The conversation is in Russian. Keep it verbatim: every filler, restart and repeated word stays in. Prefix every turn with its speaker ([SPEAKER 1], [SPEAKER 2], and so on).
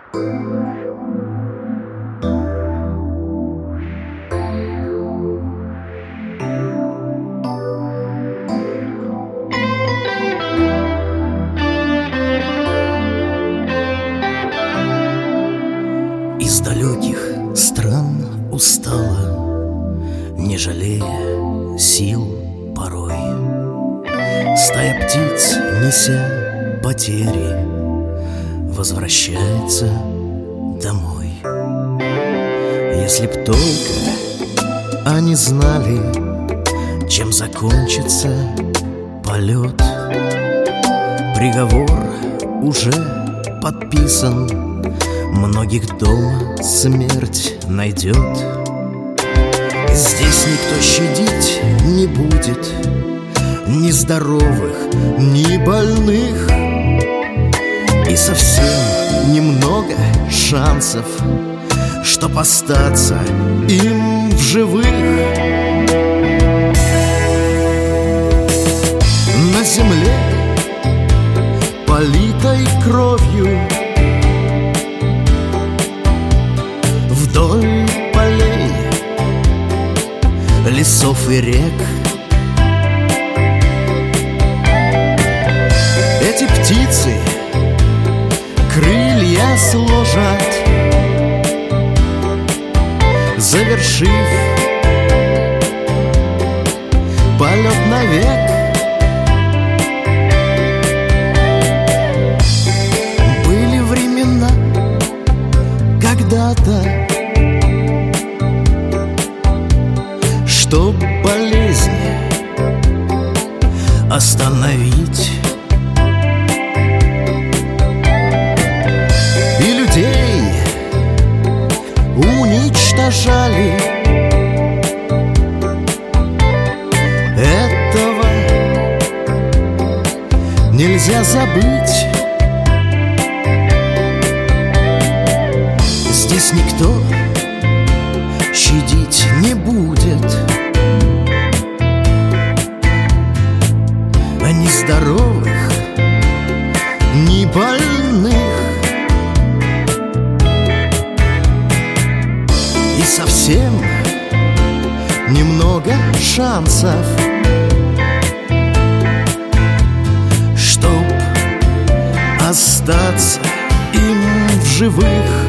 [SPEAKER 1] Из далеких стран устала, не жалея сил порой. Стая птиц, неся потери, возвращается домой. Если б только они знали, чем закончится полет. Приговор уже подписан, многих дома смерть найдет. Здесь никто щадить не будет ни здоровых, ни больных. И совсем немного шансов, чтоб остаться им в живых. На земле, политой кровью, вдоль полей, лесов и рек, эти птицы крылья сложат, завершив полет навек. Были времена когда-то, чтоб болезни остановить, и людей уничтожали. Этого нельзя забыть. Здесь никто щадить не будет ни здоровых, ни больных. И совсем немного шансов, чтоб остаться им в живых.